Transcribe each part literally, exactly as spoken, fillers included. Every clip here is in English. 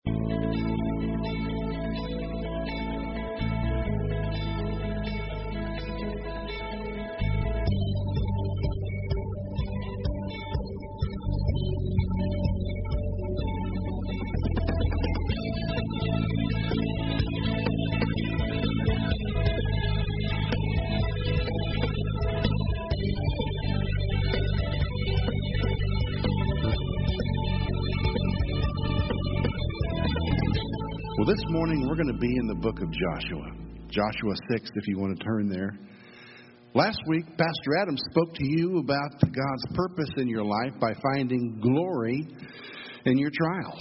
Well, this morning we're going to be in the book of Joshua. Joshua six, if you want to turn there. Last week, Pastor Adam spoke to you about God's purpose in your life by finding glory in your trials.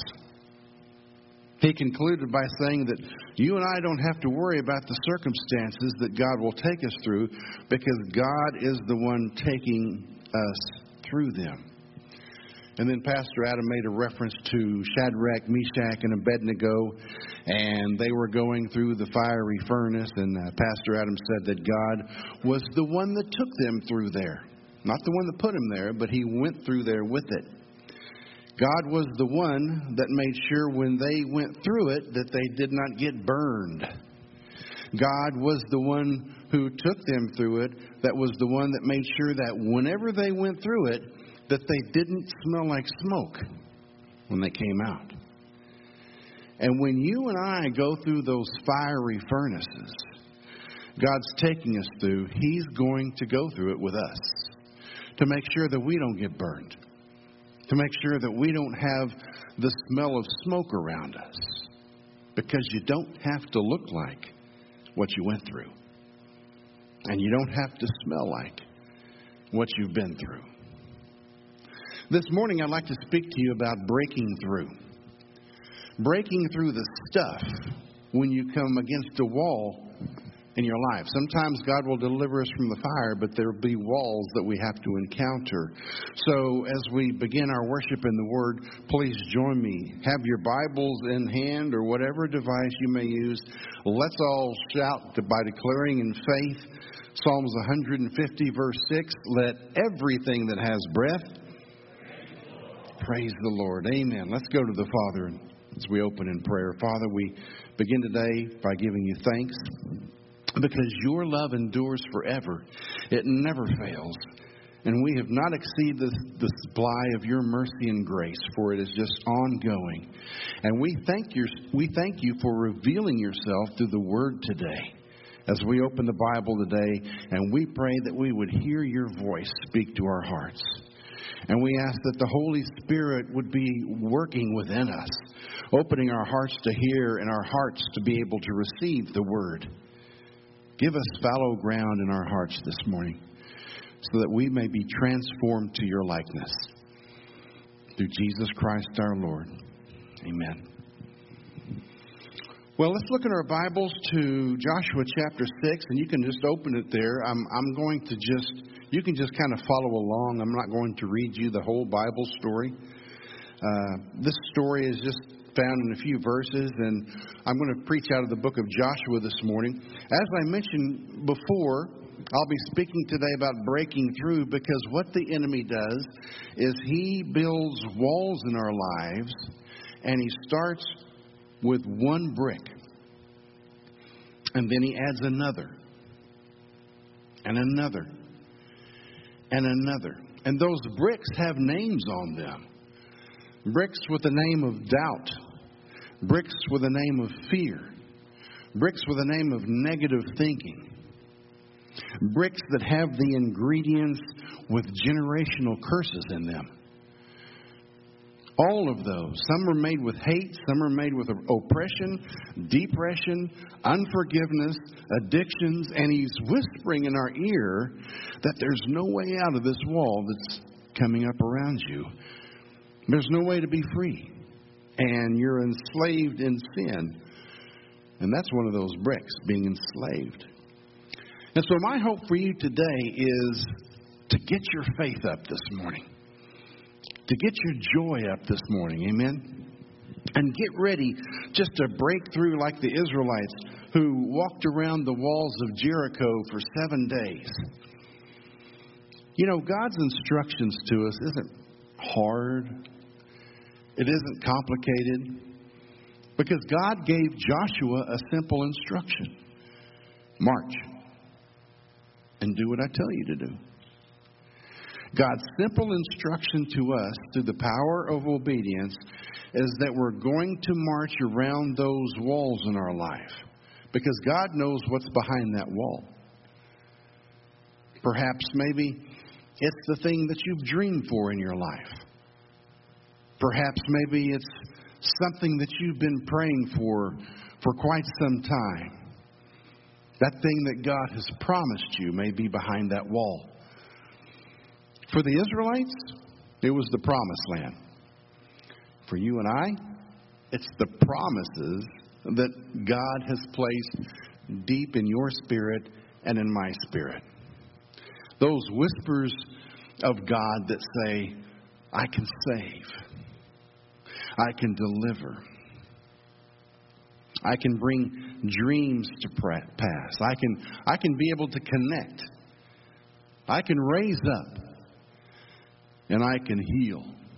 He concluded by saying that you and I don't have to worry about the circumstances that God will take us through, because God is the one taking us through them. And then Pastor Adam made a reference to Shadrach, Meshach, and Abednego, and they were going through the fiery furnace, and uh, Pastor Adam said that God was the one that took them through there. Not the one that put them there, but He went through there with it. God was the one that made sure when they went through it that they did not get burned. God was the one who took them through it, that was the one that made sure that whenever they went through it, that they didn't smell like smoke when they came out. And when you and I go through those fiery furnaces, God's taking us through, He's going to go through it with us to make sure that we don't get burned, to make sure that we don't have the smell of smoke around us, because you don't have to look like what you went through, and you don't have to smell like what you've been through. This morning, I'd like to speak to you about breaking through. Breaking through the stuff when you come against a wall in your life. Sometimes God will deliver us from the fire, but there will be walls that we have to encounter. So as we begin our worship in the Word, please join me. Have your Bibles in hand or whatever device you may use. Let's all shout by declaring in faith Psalms one fifty, verse six, let everything that has breath praise the Lord. Amen. Let's go to the Father as we open in prayer. Father, we begin today by giving you thanks because your love endures forever. It never fails. And we have not exceeded the, the supply of your mercy and grace, for it is just ongoing. And we thank you, we thank you for revealing yourself through the Word today as we open the Bible today. And we pray that we would hear your voice speak to our hearts. And we ask that the Holy Spirit would be working within us, opening our hearts to hear and our hearts to be able to receive the Word. Give us fallow ground in our hearts this morning so that we may be transformed to your likeness. Through Jesus Christ our Lord. Amen. Well, let's look in our Bibles to Joshua chapter six, and you can just open it there. I'm, I'm going to just... You can just kind of follow along. I'm not going to read you the whole Bible story. Uh, this story is just found in a few verses, and I'm going to preach out of the book of Joshua this morning. As I mentioned before, I'll be speaking today about breaking through, because what the enemy does is he builds walls in our lives, and he starts with one brick, and then he adds another, and another. And another. And those bricks have names on them. Bricks with the name of doubt. Bricks with the name of fear. Bricks with the name of negative thinking. Bricks that have the ingredients with generational curses in them. All of those. Some are made with hate. Some are made with oppression, depression, unforgiveness, addictions. And he's whispering in our ear that there's no way out of this wall that's coming up around you. There's no way to be free. And you're enslaved in sin. And that's one of those bricks, being enslaved. And so my hope for you today is to get your faith up this morning. To get your joy up this morning, amen? And get ready just to break through like the Israelites who walked around the walls of Jericho for seven days. You know, God's instructions to us isn't hard. It isn't complicated. Because God gave Joshua a simple instruction. March and do what I tell you to do. God's simple instruction to us through the power of obedience is that we're going to march around those walls in our life. Because God knows what's behind that wall. Perhaps maybe it's the thing that you've dreamed for in your life. Perhaps maybe it's something that you've been praying for for quite some time. That thing that God has promised you may be behind that wall. For the Israelites, it was the promised land. For you and I, it's the promises that God has placed deep in your spirit and in my spirit. Those whispers of God that say, I can save. I can deliver. I can bring dreams to pass. I can, I can be able to connect. I can raise up. And I can heal.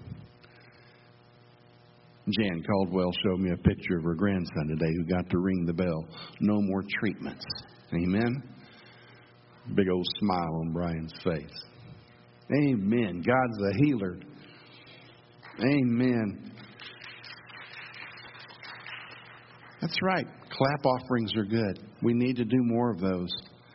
Jan Caldwell showed me a picture of her grandson today who got to ring the bell. No more treatments. Amen? Big old smile on Brian's face. Amen. God's a healer. Amen. That's right. Clap offerings are good. We need to do more of those.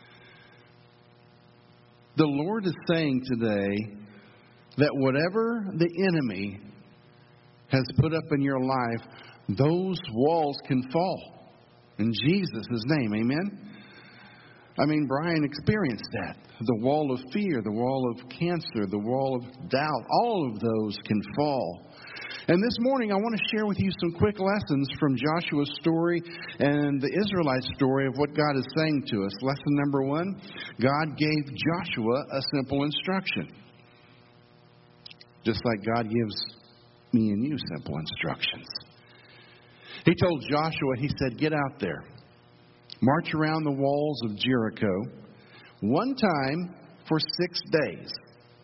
The Lord is saying today that whatever the enemy has put up in your life, those walls can fall. In Jesus' name, amen? I mean, Brian experienced that. The wall of fear, the wall of cancer, the wall of doubt, all of those can fall. And this morning I want to share with you some quick lessons from Joshua's story and the Israelite story of what God is saying to us. Lesson number one, God gave Joshua a simple instruction. Just like God gives me and you simple instructions. He told Joshua, he said, get out there. March around the walls of Jericho one time for six days.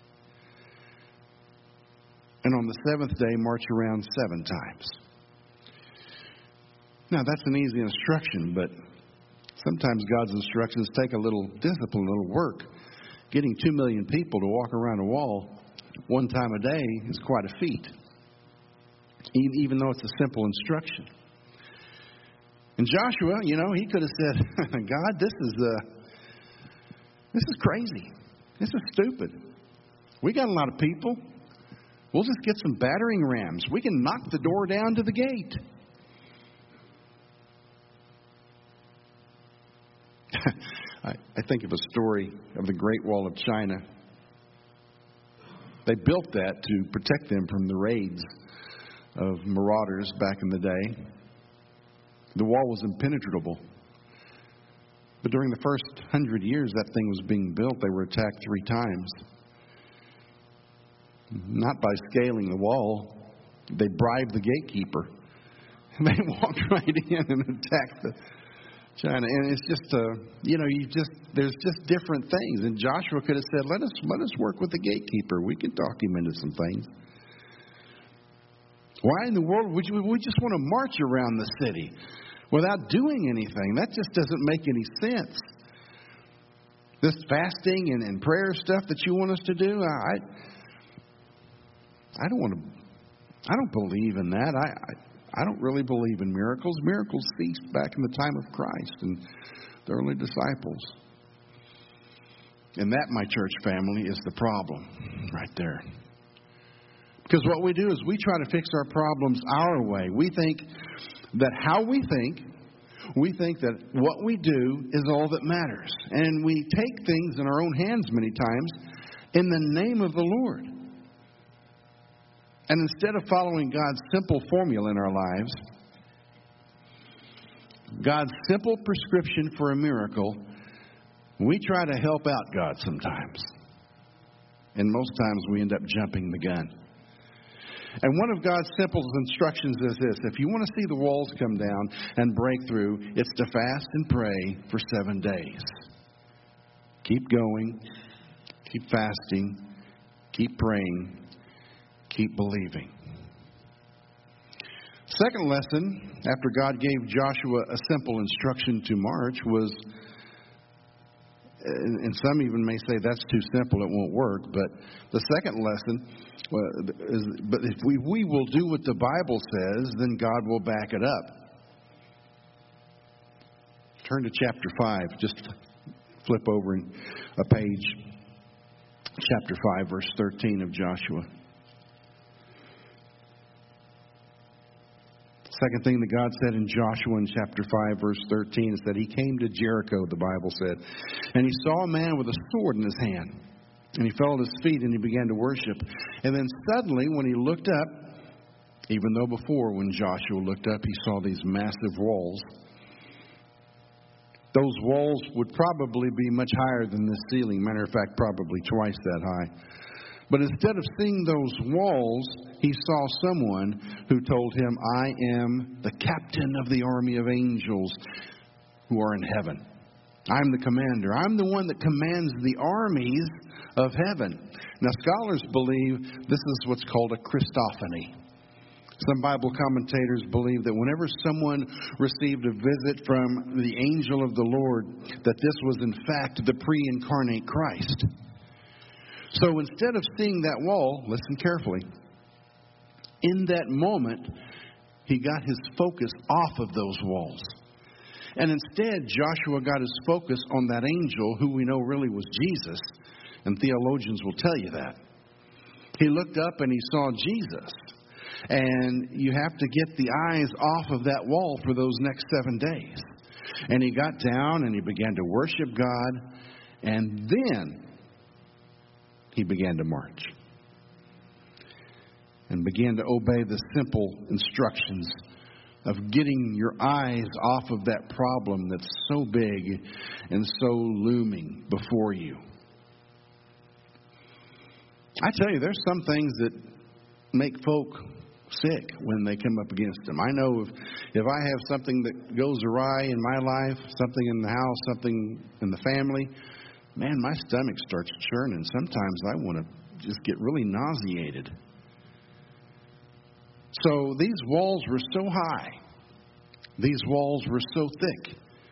And on the seventh day, march around seven times. Now, that's an easy instruction, but sometimes God's instructions take a little discipline, a little work. Getting two million people to walk around a wall one time a day is quite a feat, even though it's a simple instruction. And Joshua, you know, he could have said, God, this is uh, this is crazy. This is stupid. We got a lot of people. We'll just get some battering rams. We can knock the door down to the gate. I, I think of a story of the Great Wall of China. They built that to protect them from the raids of marauders back in the day. The wall was impenetrable. But during the first hundred years that thing was being built, they were attacked three times. Not by scaling the wall. They bribed the gatekeeper. And they walked right in and attacked the China. And it's just, uh, you know, you just there's just different things. And Joshua could have said, let us, let us work with the gatekeeper. We can talk him into some things. Why in the world would you, we just want to march around the city without doing anything? That just doesn't make any sense. This fasting and, and prayer stuff that you want us to do, I, I don't want to, I don't believe in that. I, I, I don't really believe in miracles. Miracles ceased back in the time of Christ and the early disciples. And that, my church family, is the problem right there. Because what we do is we try to fix our problems our way. We think that how we think, we think that what we do is all that matters. And we take things in our own hands many times in the name of the Lord. And instead of following God's simple formula in our lives, God's simple prescription for a miracle, we try to help out God sometimes. And most times we end up jumping the gun. And one of God's simple instructions is this. If you want to see the walls come down and break through, it's to fast and pray for seven days. Keep going. Keep fasting. Keep praying. Keep believing. Second lesson, after God gave Joshua a simple instruction to march, was, and some even may say that's too simple, it won't work, but the second lesson is, but if we, we will do what the Bible says, then God will back it up. Turn to chapter five, just flip over a page, chapter five, verse thirteen of Joshua. Second thing that God said in Joshua in chapter five, verse thirteen, is that he came to Jericho, the Bible said, and he saw a man with a sword in his hand. And he fell at his feet and he began to worship. And then suddenly, when he looked up, even though before when Joshua looked up, he saw these massive walls. Those walls would probably be much higher than this ceiling. Matter of fact, probably twice that high. But instead of seeing those walls, he saw someone who told him, I am the captain of the army of angels who are in heaven. I'm the commander. I'm the one that commands the armies of heaven. Now, scholars believe this is what's called a Christophany. Some Bible commentators believe that whenever someone received a visit from the angel of the Lord, that this was in fact the pre-incarnate Christ. So instead of seeing that wall, listen carefully, in that moment, he got his focus off of those walls. And instead, Joshua got his focus on that angel, who we know really was Jesus. And theologians will tell you that. He looked up and he saw Jesus. And you have to get the eyes off of that wall for those next seven days. And he got down and he began to worship God. And then he began to march. And began to obey the simple instructions of getting your eyes off of that problem that's so big and so looming before you. I tell you, there's some things that make folk sick when they come up against them. I know if, if I have something that goes awry in my life, something in the house, something in the family, man, my stomach starts churning. Sometimes I want to just get really nauseated. So these walls were so high. These walls were so thick.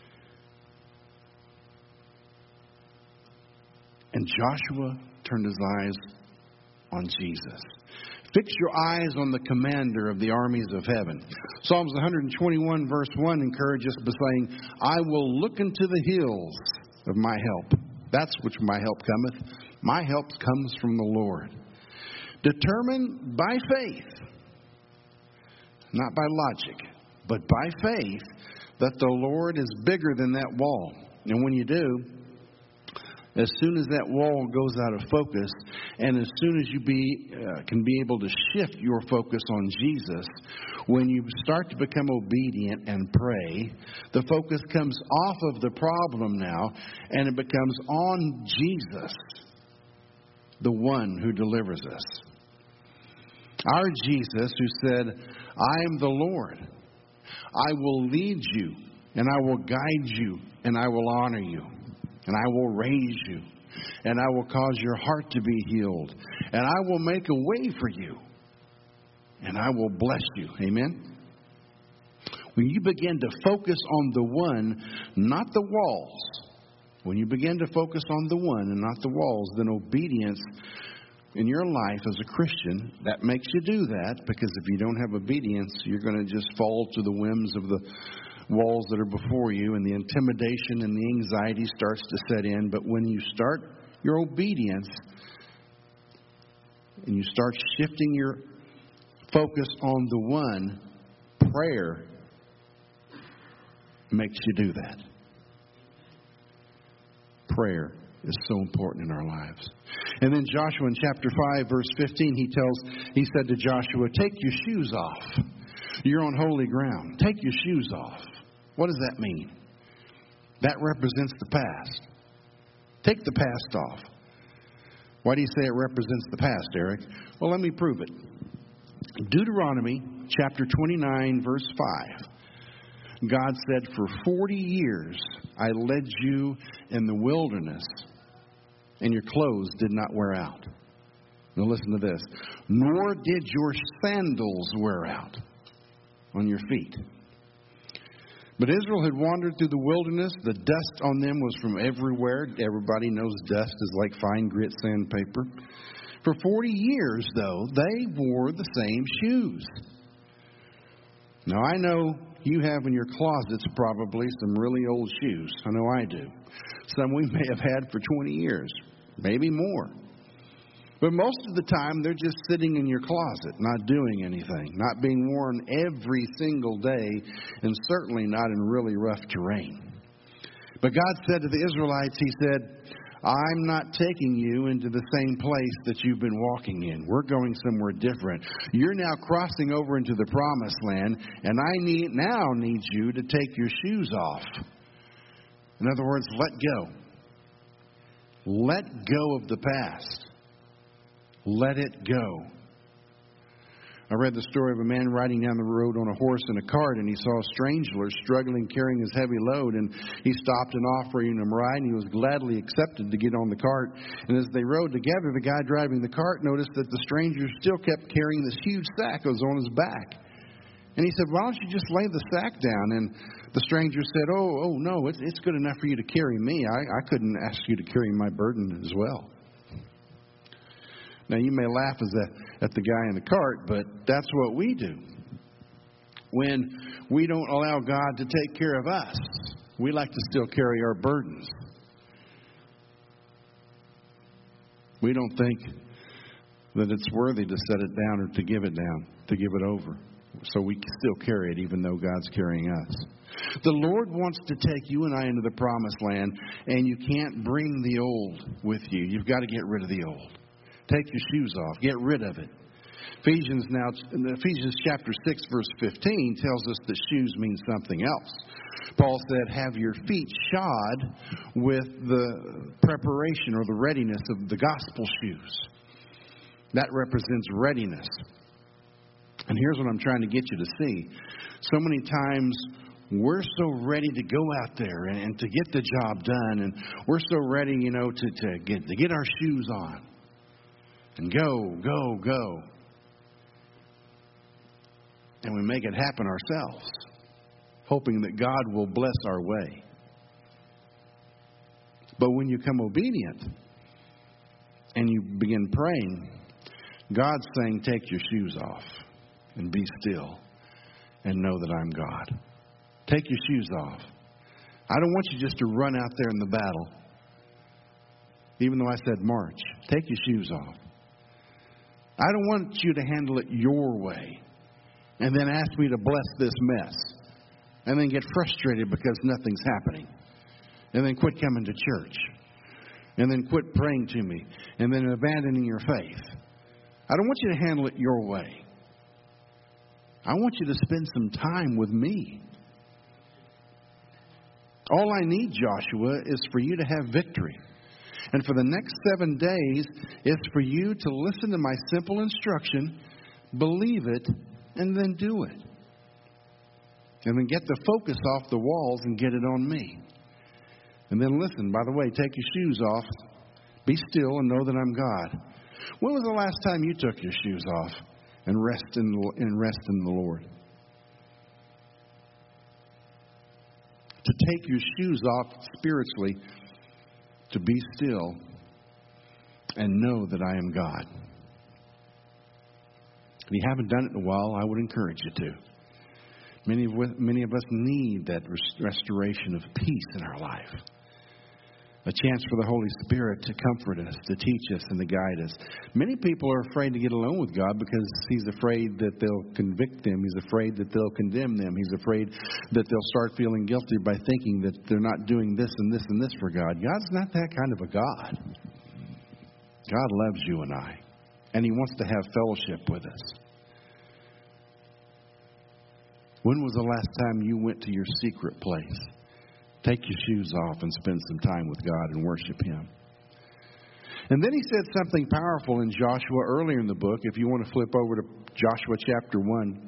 And Joshua turned his eyes on Jesus. Fix your eyes on the commander of the armies of heaven. Psalms one twenty-one verse one encourages us by saying, I will look into the hills of my help. That's which my help cometh. My help comes from the Lord. Determine by faith, not by logic, but by faith, that the Lord is bigger than that wall. And when you do, as soon as that wall goes out of focus, and as soon as you be uh, can be able to shift your focus on Jesus, when you start to become obedient and pray, the focus comes off of the problem now, and it becomes on Jesus, the one who delivers us. Our Jesus, who said, I am the Lord. I will lead you, and I will guide you, and I will honor you, and I will raise you, and I will cause your heart to be healed, and I will make a way for you, and I will bless you. Amen? When you begin to focus on the one, not the walls, when you begin to focus on the one and not the walls, then obedience in your life as a Christian, that makes you do that, because if you don't have obedience, you're going to just fall to the whims of the walls that are before you, and the intimidation and the anxiety starts to set in. But when you start your obedience and you start shifting your focus on the one, prayer makes you do that. Prayer is so important in our lives. And then Joshua in chapter five, verse fifteen, he tells, he said to Joshua, take your shoes off. You're on holy ground. Take your shoes off. What does that mean? That represents the past. Take the past off. Why do you say it represents the past, Eric? Well, let me prove it. Deuteronomy chapter twenty-nine, verse five. God said, for forty years I led you in the wilderness, and your clothes did not wear out. Now listen to this. Nor did your sandals wear out. on your feet. But Israel had wandered through the wilderness. The dust on them was from everywhere. Everybody knows dust is like fine grit sandpaper. For forty years, though, they wore the same shoes. Now, I know you have in your closets probably some really old shoes. I know I do. Some we may have had for twenty years, maybe more. But most of the time, they're just sitting in your closet, not doing anything, not being worn every single day, and certainly not in really rough terrain. But God said to the Israelites, He said, I'm not taking you into the same place that you've been walking in. We're going somewhere different. You're now crossing over into the promised land, and I need now need you to take your shoes off. In other words, let go. Let go of the past. Let it go. I read the story of a man riding down the road on a horse and a cart, and he saw a stranger struggling carrying his heavy load, and he stopped and offered him a ride, and he was gladly accepted to get on the cart. And as they rode together, the guy driving the cart noticed that the stranger still kept carrying this huge sack that was on his back. And he said, why don't you just lay the sack down? And the stranger said, oh, oh no, it's, it's good enough for you to carry me. I, I couldn't ask you to carry my burden as well. Now, you may laugh as a, at the guy in the cart, but that's what we do. When we don't allow God to take care of us, we like to still carry our burdens. We don't think that it's worthy to set it down or to give it down, to give it over. So we still carry it even though God's carrying us. The Lord wants to take you and I into the promised land, and you can't bring the old with you. You've got to get rid of the old. Take your shoes off. Get rid of it. Ephesians now, Ephesians chapter six, verse fifteen tells us that shoes mean something else. Paul said, have your feet shod with the preparation or the readiness of the gospel shoes. That represents readiness. And here's what I'm trying to get you to see. So many times we're so ready to go out there and, and to get the job done. And we're so ready, you know, to, to, get, to get our shoes on. And go, go, go. And we make it happen ourselves, hoping that God will bless our way. But when you come obedient and you begin praying, God's saying, take your shoes off and be still and know that I'm God. Take your shoes off. I don't want you just to run out there in the battle, even though I said march. Take your shoes off. I don't want you to handle it your way and then ask me to bless this mess and then get frustrated because nothing's happening and then quit coming to church and then quit praying to me and then abandoning your faith. I don't want you to handle it your way. I want you to spend some time with me. All I need, Joshua, is for you to have victory. And for the next seven days, it's for you to listen to my simple instruction, believe it, and then do it. And then get the focus off the walls and get it on me. And then listen, by the way, take your shoes off, be still, and know that I'm God. When was the last time you took your shoes off and rest in, and rest in the Lord? To take your shoes off spiritually, to be still and know that I am God. If you haven't done it in a while, I would encourage you to. Many of, many of us need that restoration of peace in our life. A chance for the Holy Spirit to comfort us, to teach us, and to guide us. Many people are afraid to get alone with God because He's afraid that they'll convict them. He's afraid that they'll condemn them. He's afraid that they'll start feeling guilty by thinking that they're not doing this and this and this for God. God's not that kind of a God. God loves you and I, and He wants to have fellowship with us. When was the last time you went to your secret place? Take your shoes off and spend some time with God and worship Him. And then He said something powerful in Joshua earlier in the book. If you want to flip over to Joshua chapter one.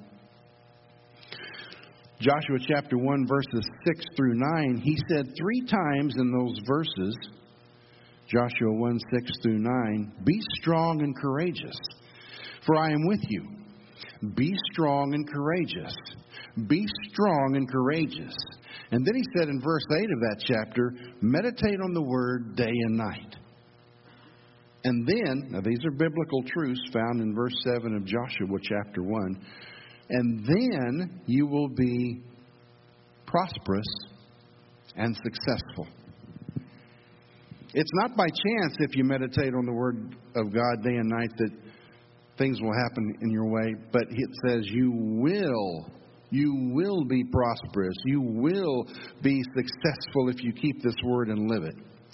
Joshua chapter one, verses six through nine. He said three times in those verses, Joshua one, six through nine, be strong and courageous, for I am with you. Be strong and courageous. be strong and courageous. And then he said in verse eight of that chapter, meditate on the word day and night. And then, now these are biblical truths found in verse seven of Joshua chapter one. And then you will be prosperous and successful. It's not by chance if you meditate on the Word of God day and night that things will happen in your way. But it says you will, you will be prosperous. You will be successful if you keep this Word and live it.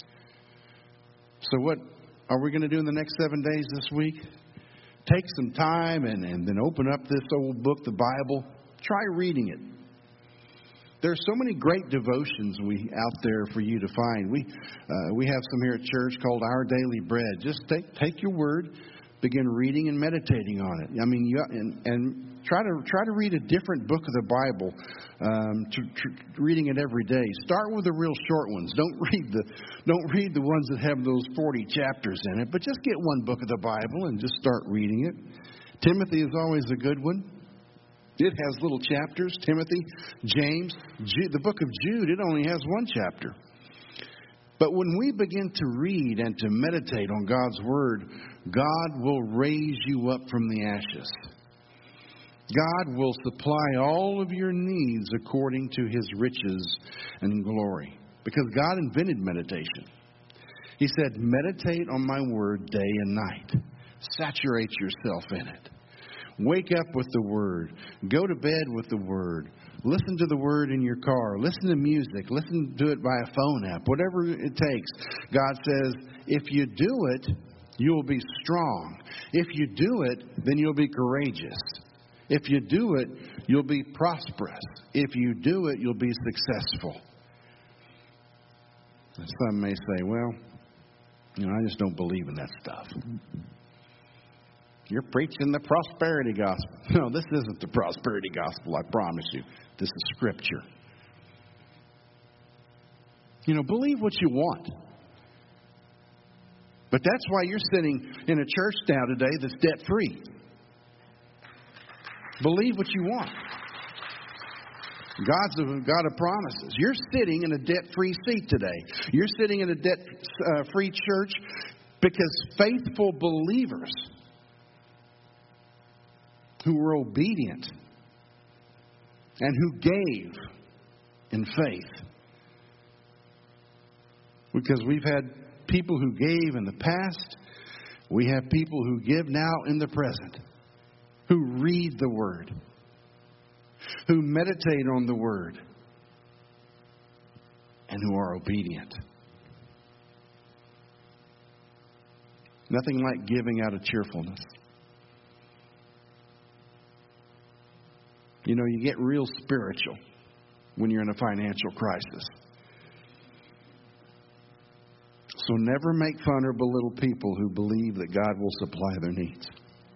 So what are we going to do in the next seven days this week? Take some time and, and then open up this old book, the Bible. Try reading it. There's so many great devotions we out there for you to find. We uh, we have some here at church called Our Daily Bread. Just take take your word, begin reading and meditating on it. I mean, you, and and try to try to read a different book of the Bible. Um, to, to, reading it every day. Start with the real short ones. Don't read the don't read the ones that have those forty chapters in it. But just get one book of the Bible and just start reading it. Timothy is always a good one. It has little chapters. Timothy, James, Jude, the book of Jude, it only has one chapter. But when we begin to read and to meditate on God's Word, God will raise you up from the ashes. God will supply all of your needs according to His riches and glory. Because God invented meditation. He said, meditate on my Word day and night. Saturate yourself in it. Wake up with the Word. Go to bed with the Word. Listen to the Word in your car. Listen to music. Listen to it by a phone app. Whatever it takes. God says, if you do it, you'll be strong. If you do it, then you'll be courageous. If you do it, you'll be prosperous. If you do it, you'll be successful. And some may say, well, you know, I just don't believe in that stuff. You're preaching the prosperity gospel. No, this isn't the prosperity gospel, I promise you. This is Scripture. You know, believe what you want. But that's why you're sitting in a church now today that's debt-free. Believe what you want. God's a God of promises. You're sitting in a debt-free seat today. You're sitting in a debt-free church because faithful believers who were obedient and who gave in faith. Because we've had people who gave in the past. We have people who give now in the present. Who read the Word. Who meditate on the Word. And who are obedient. Nothing like giving out of cheerfulness. You know, you get real spiritual when you're in a financial crisis. So never make fun or belittle people who believe that God will supply their needs.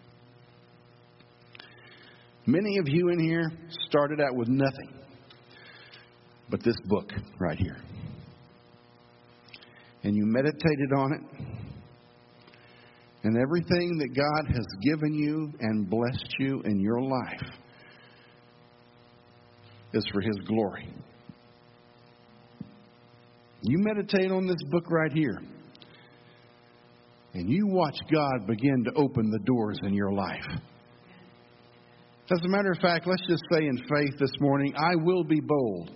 Many of you in here started out with nothing but this book right here. And you meditated on it. And everything that God has given you and blessed you in your life is for His glory. You meditate on this book right here. And you watch God begin to open the doors in your life. As a matter of fact, let's just say in faith this morning, I will be bold.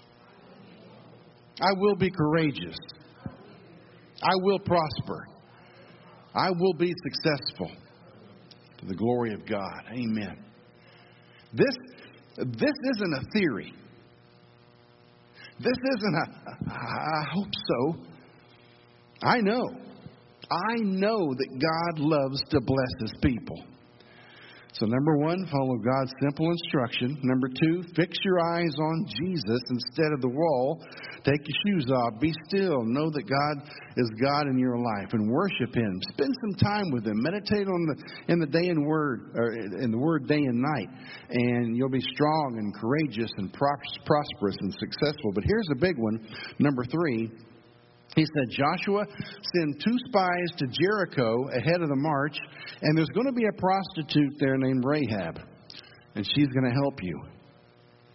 I will be courageous. I will prosper. I will be successful. To the glory of God. Amen. This, this isn't a theory. This isn't a, I hope so. I know. I know that God loves to bless His people. So number one, follow God's simple instruction. Number two, fix your eyes on Jesus instead of the wall. Take your shoes off. Be still. Know that God is God in your life and worship Him. Spend some time with Him. Meditate on the in the day and word, or in the word day and night, and you'll be strong and courageous and prosperous and successful. But here's a big one. Number three. He said, Joshua, send two spies to Jericho ahead of the march, and there's going to be a prostitute there named Rahab, and she's going to help you.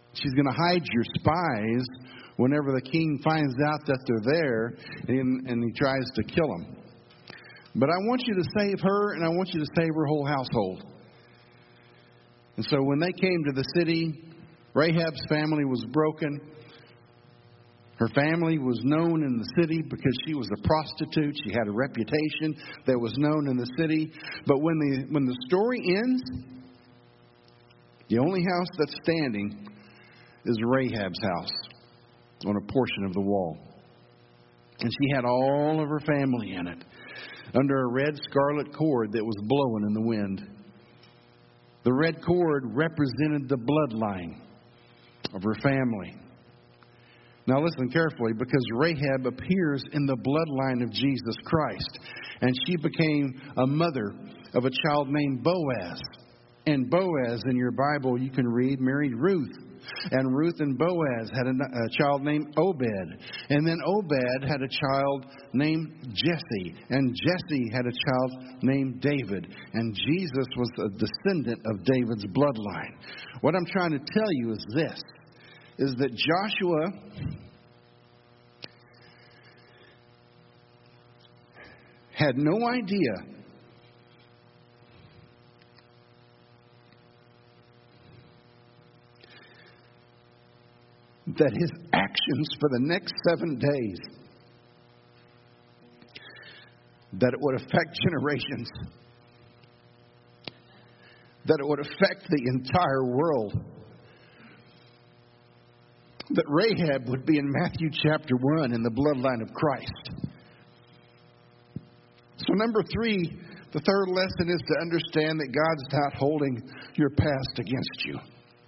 She's going to hide your spies whenever the king finds out that they're there and, and he tries to kill them. But I want you to save her, and I want you to save her whole household. And so when they came to the city, Rahab's family was broken. Her family was known in the city because she was a prostitute. She had a reputation that was known in the city. But when the when the story ends, the only house that's standing is Rahab's house on a portion of the wall. And she had all of her family in it under a red scarlet cord that was blowing in the wind. The red cord represented the bloodline of her family. Now listen carefully, because Rahab appears in the bloodline of Jesus Christ. And she became a mother of a child named Boaz. And Boaz, in your Bible, you can read, married Ruth. And Ruth and Boaz had a, a child named Obed. And then Obed had a child named Jesse. And Jesse had a child named David. And Jesus was a descendant of David's bloodline. What I'm trying to tell you is this, is that Joshua had no idea that his actions for the next seven days, that it would affect generations, that it would affect the entire world, that Rahab would be in Matthew chapter one in the bloodline of Christ. So number three, the third lesson is to understand that God's not holding your past against you.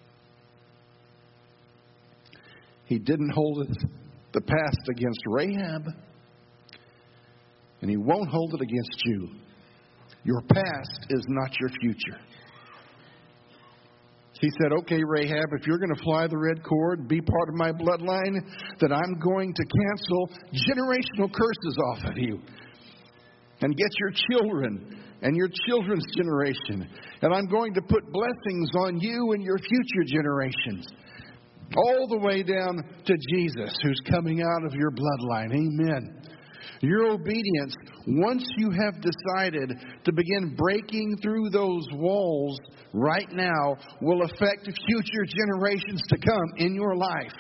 He didn't hold it, the past against Rahab, and He won't hold it against you. Your past is not your future. He said, okay, Rahab, if you're going to fly the red cord, be part of my bloodline, then I'm going to cancel generational curses off of you and get your children and your children's generation. And I'm going to put blessings on you and your future generations, all the way down to Jesus, who's coming out of your bloodline. Amen. Your obedience, once you have decided to begin breaking through those walls right now, will affect future generations to come in your life.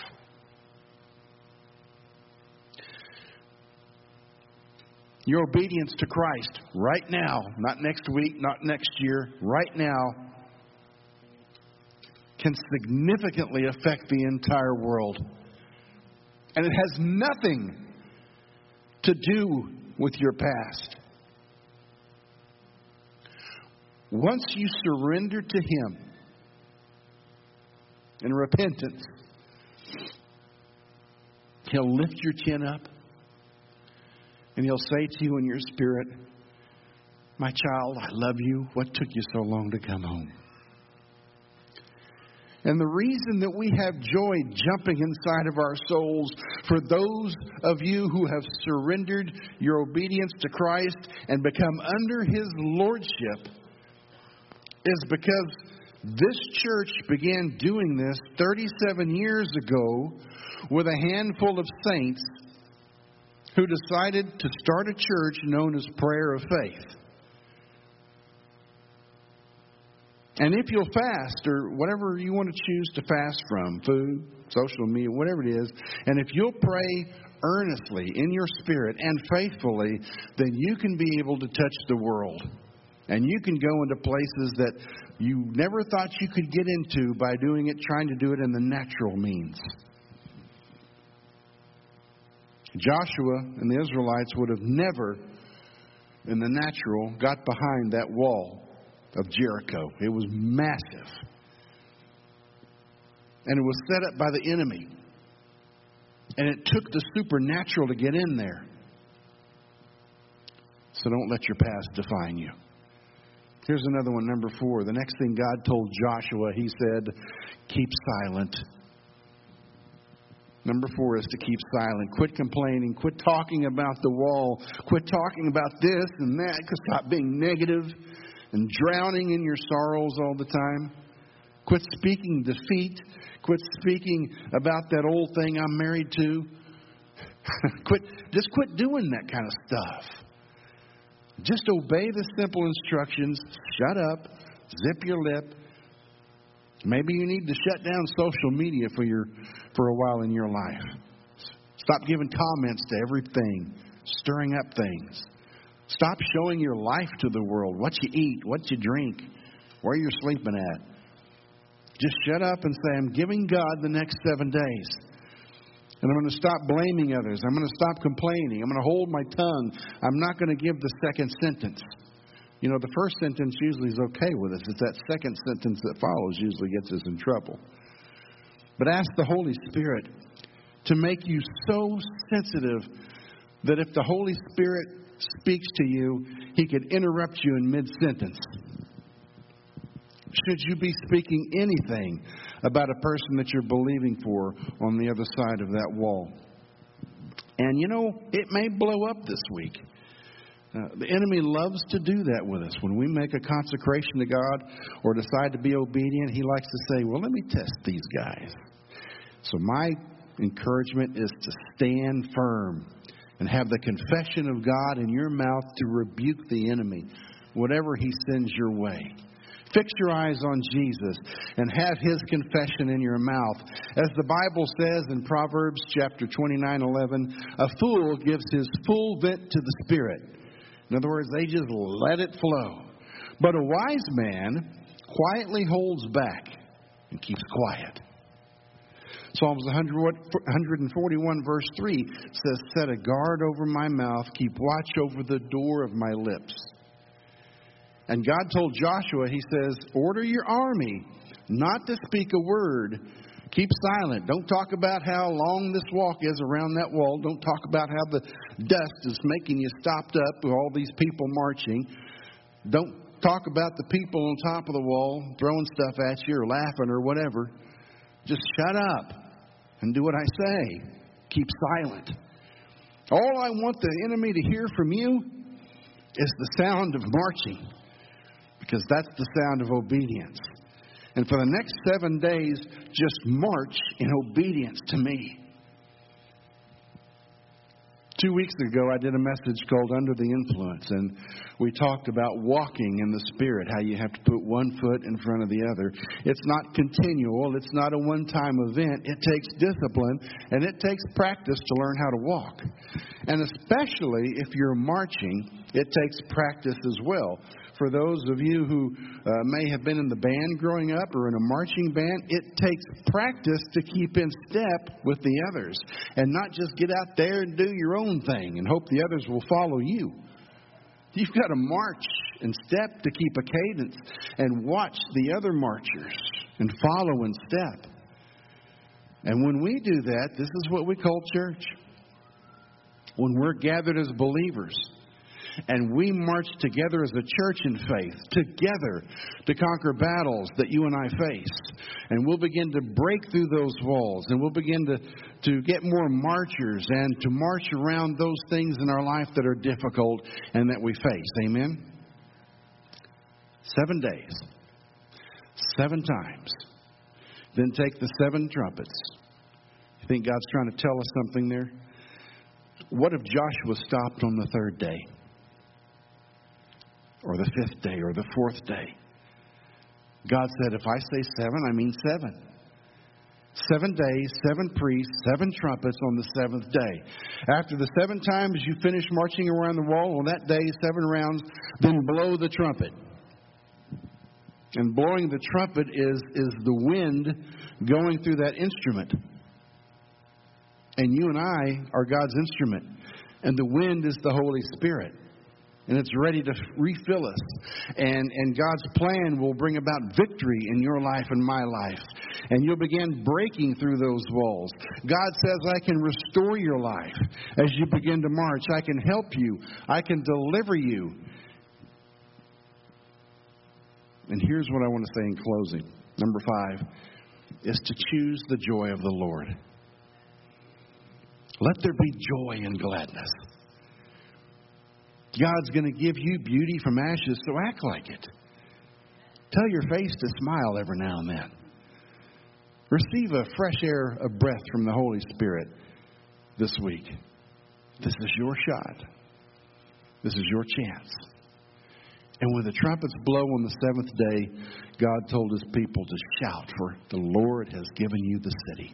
Your obedience to Christ right now, not next week, not next year, right now, can significantly affect the entire world. And it has nothing to do with your past. Once you surrender to Him in repentance, He'll lift your chin up and He'll say to you in your spirit, my child, I love you. What took you so long to come home? And the reason that we have joy jumping inside of our souls for those of you who have surrendered your obedience to Christ and become under His lordship is because this church began doing this thirty-seven years ago with a handful of saints who decided to start a church known as Prayer of Faith. And if you'll fast, or whatever you want to choose to fast from, food, social media, whatever it is, and if you'll pray earnestly in your spirit and faithfully, then you can be able to touch the world. And you can go into places that you never thought you could get into by doing it, trying to do it in the natural means. Joshua and the Israelites would have never, in the natural, got behind that wall of Jericho. It was massive. And it was set up by the enemy. And it took the supernatural to get in there. So don't let your past define you. Here's another one, number four. The next thing God told Joshua, He said, keep silent. Number four is to keep silent. Quit complaining. Quit talking about the wall. Quit talking about this and that. Stop being negative and drowning in your sorrows all the time. Quit speaking defeat. Quit speaking about that old thing I'm married to. quit, just quit doing that kind of stuff. Just obey the simple instructions. Shut up. Zip your lip. Maybe you need to shut down social media for your for a while in your life. Stop giving comments to everything, stirring up things. Stop showing your life to the world, what you eat, what you drink, where you're sleeping at. Just shut up and say, I'm giving God the next seven days. And I'm going to stop blaming others. I'm going to stop complaining. I'm going to hold my tongue. I'm not going to give the second sentence. You know, the first sentence usually is okay with us. It's that second sentence that follows usually gets us in trouble. But ask the Holy Spirit to make you so sensitive that if the Holy Spirit speaks to you, He could interrupt you in mid-sentence. Should you be speaking anything about a person that you're believing for on the other side of that wall? And you know, it may blow up this week. Uh, the enemy loves to do that with us. When we make a consecration to God or decide to be obedient, he likes to say, well, let me test these guys. So my encouragement is to stand firm and have the confession of God in your mouth to rebuke the enemy, whatever he sends your way. Fix your eyes on Jesus and have His confession in your mouth. As the Bible says in Proverbs chapter twenty-nine eleven, a fool gives his full vent to the Spirit. In other words, they just let it flow. But a wise man quietly holds back and keeps quiet. Psalms one forty-one verse three says, set a guard over my mouth, keep watch over the door of my lips. And God told Joshua, He says, order your army not to speak a word. Keep silent. Don't talk about how long this walk is around that wall. Don't talk about how the dust is making you stopped up with all these people marching. Don't talk about the people on top of the wall throwing stuff at you or laughing or whatever. Just shut up and do what I say. Keep silent. All I want the enemy to hear from you is the sound of marching, because that's the sound of obedience. And for the next seven days, just march in obedience to me. Two weeks ago, I did a message called Under the Influence, and we talked about walking in the Spirit, how you have to put one foot in front of the other. It's not continual. It's not a one-time event. It takes discipline, and it takes practice to learn how to walk. And especially if you're marching, it takes practice as well. For those of you who uh, may have been in the band growing up or in a marching band, it takes practice to keep in step with the others and not just get out there and do your own thing and hope the others will follow you. You've got to march in step to keep a cadence and watch the other marchers and follow in step. And when we do that, this is what we call church. When we're gathered as believers, and we march together as a church in faith, together to conquer battles that you and I face. And we'll begin to break through those walls. And we'll begin to, to get more marchers and to march around those things in our life that are difficult and that we face. Amen? Seven days. Seven times. Then take the seven trumpets. You think God's trying to tell us something there? What if Joshua stopped on the third day? Or the fifth day, or the fourth day? God said, if I say seven, I mean seven. Seven days, seven priests, seven trumpets on the seventh day. After the seven times you finish marching around the wall, on that day, seven rounds, then blow the trumpet. And blowing the trumpet is, is the wind going through that instrument. And you and I are God's instrument. And the wind is the Holy Spirit. And it's ready to refill us. And, and God's plan will bring about victory in your life and my life. And you'll begin breaking through those walls. God says, I can restore your life as you begin to march. I can help you. I can deliver you. And here's what I want to say in closing. Number five is to choose the joy of the Lord. Let there be joy and gladness. God's going to give you beauty from ashes, so act like it. Tell your face to smile every now and then. Receive a fresh air of breath from the Holy Spirit this week. This is your shot. This is your chance. And when the trumpets blow on the seventh day, God told His people to shout, for the Lord has given you the city.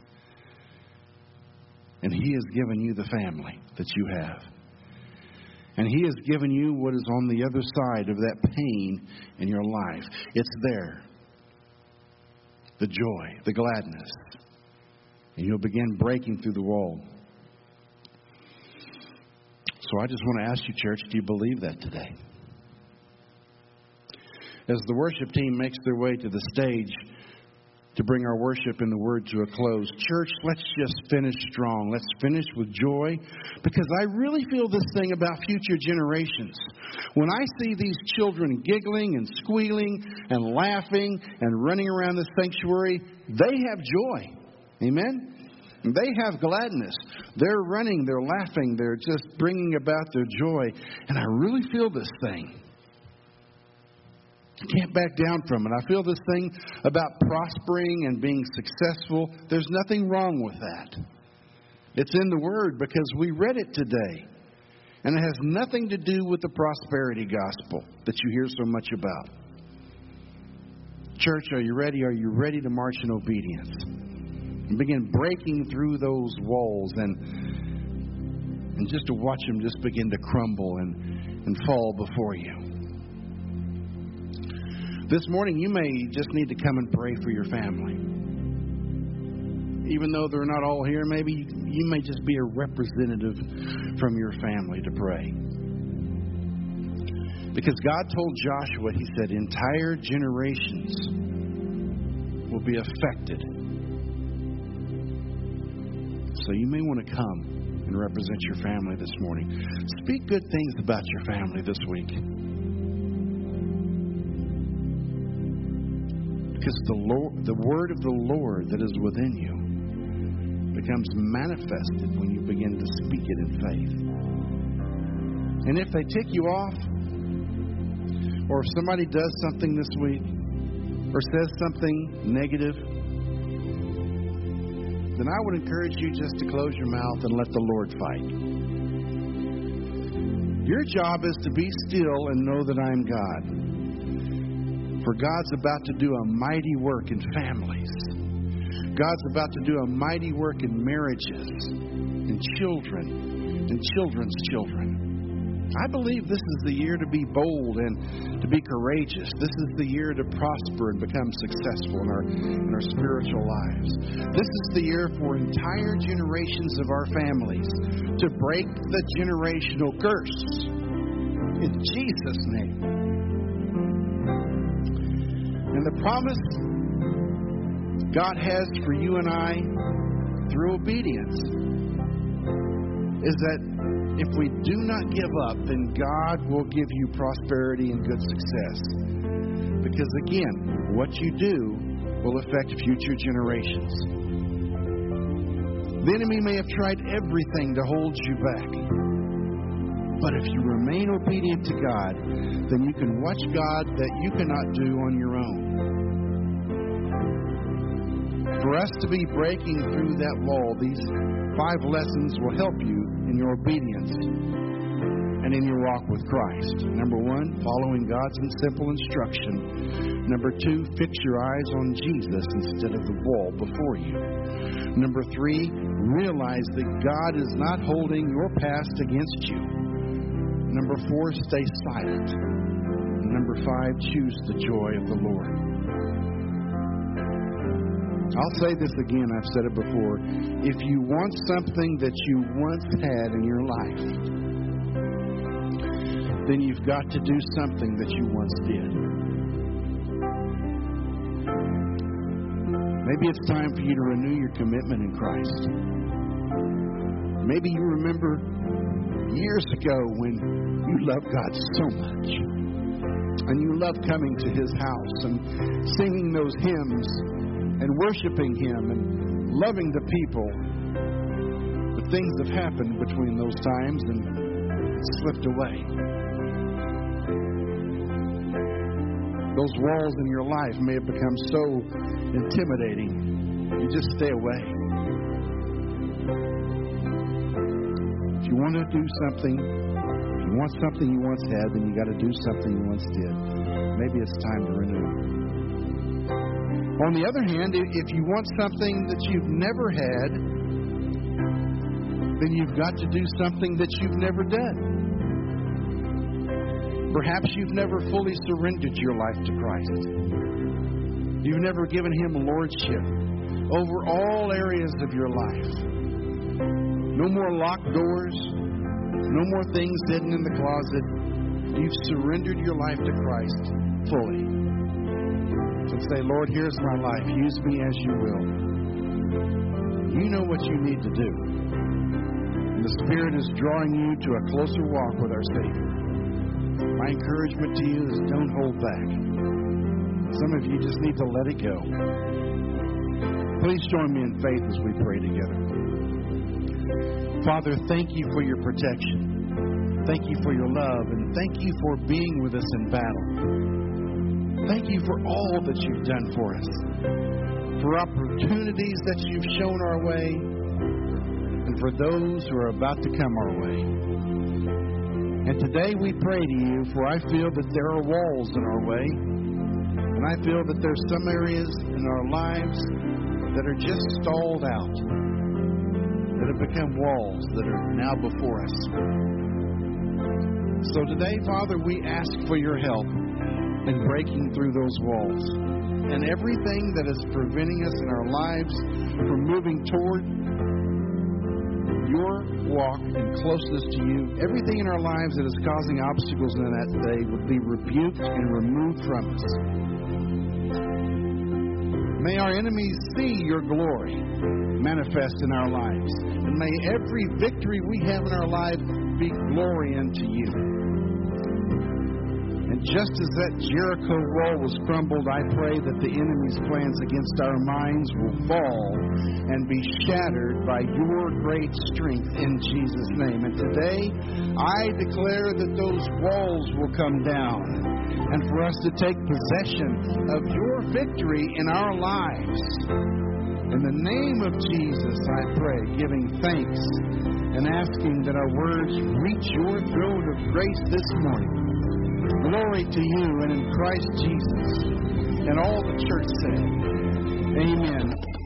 And He has given you the family that you have. And He has given you what is on the other side of that pain in your life. It's there. The joy, the gladness. And you'll begin breaking through the wall. So I just want to ask you, church, do you believe that today? As the worship team makes their way to the stage to bring our worship and the word to a close, church, let's just finish strong. Let's finish with joy, because I really feel this thing about future generations. When I see these children giggling and squealing and laughing and running around the sanctuary, they have joy. Amen? They have gladness. They're running, they're laughing, they're just bringing about their joy. And I really feel this thing. I can't back down from it. I feel this thing about prospering and being successful. There's nothing wrong with that. It's in the Word because we read it today. And it has nothing to do with the prosperity gospel that you hear so much about. Church, are you ready? Are you ready to march in obedience? And begin breaking through those walls and and just to watch them just begin to crumble and, and fall before you. This morning, you may just need to come and pray for your family. Even though they're not all here, maybe you may just be a representative from your family to pray. Because God told Joshua, He said, entire generations will be affected. So you may want to come and represent your family this morning. Speak good things about your family this week. Because the Lord, the word of the Lord that is within you becomes manifested when you begin to speak it in faith. And if they tick you off, or if somebody does something this week, or says something negative, then I would encourage you just to close your mouth and let the Lord fight. Your job is to be still and know that I am God. For God's about to do a mighty work in families. God's about to do a mighty work in marriages, in children, and children's children. I believe this is the year to be bold and to be courageous. This is the year to prosper and become successful in our, in our spiritual lives. This is the year for entire generations of our families to break the generational curse. In Jesus' name. And the promise God has for you and I through obedience is that if we do not give up, then God will give you prosperity and good success. Because again, what you do will affect future generations. The enemy may have tried everything to hold you back. But if you remain obedient to God, then you can watch God that you cannot do on your own. For us to be breaking through that wall, these five lessons will help you in your obedience and in your walk with Christ. Number one, following God's simple instruction. Number two, fix your eyes on Jesus instead of the wall before you. Number three, realize that God is not holding your past against you. Number four, stay silent. And number five, choose the joy of the Lord. I'll say this again, I've said it before. If you want something that you once had in your life, then you've got to do something that you once did. Maybe it's time for you to renew your commitment in Christ. Maybe you remember years ago when you loved God so much. And you loved coming to His house and singing those hymns and worshiping Him and loving the people. But things have happened between those times and it slipped away. Those walls in your life may have become so intimidating. You just stay away. If you want to do something, if you want something you once had, then you got to do something you once did. Maybe it's time to renew. On the other hand, if you want something that you've never had, then you've got to do something that you've never done. Perhaps you've never fully surrendered your life to Christ. You've never given Him lordship over all areas of your life. No more locked doors. No more things hidden in the closet. You've surrendered your life to Christ fully. So say, Lord, here's my life. Use me as you will. You know what you need to do. And the Spirit is drawing you to a closer walk with our Savior. My encouragement to you is don't hold back. Some of you just need to let it go. Please join me in faith as we pray together. Father, thank you for your protection. Thank you for your love. And thank you for being with us in battle. Thank you for all that you've done for us. For opportunities that you've shown our way. And for those who are about to come our way. And today we pray to you, for I feel that there are walls in our way. And I feel that there's some areas in our lives that are just stalled out. That have become walls that are now before us. So today, Father, we ask for your help in breaking through those walls. And everything that is preventing us in our lives from moving toward your walk and closeness to you, everything in our lives that is causing obstacles in that day would be rebuked and removed from us. May our enemies see your glory manifest in our lives. And may every victory we have in our life be glory unto you. And just as that Jericho wall was crumbled, I pray that the enemy's plans against our minds will fall and be shattered by your great strength in Jesus' name. And today, I declare that those walls will come down and for us to take possession of your victory in our lives. In the name of Jesus, I pray, giving thanks and asking that our words reach your throne of grace this morning. Glory to you and in Christ Jesus. And all the church said, amen.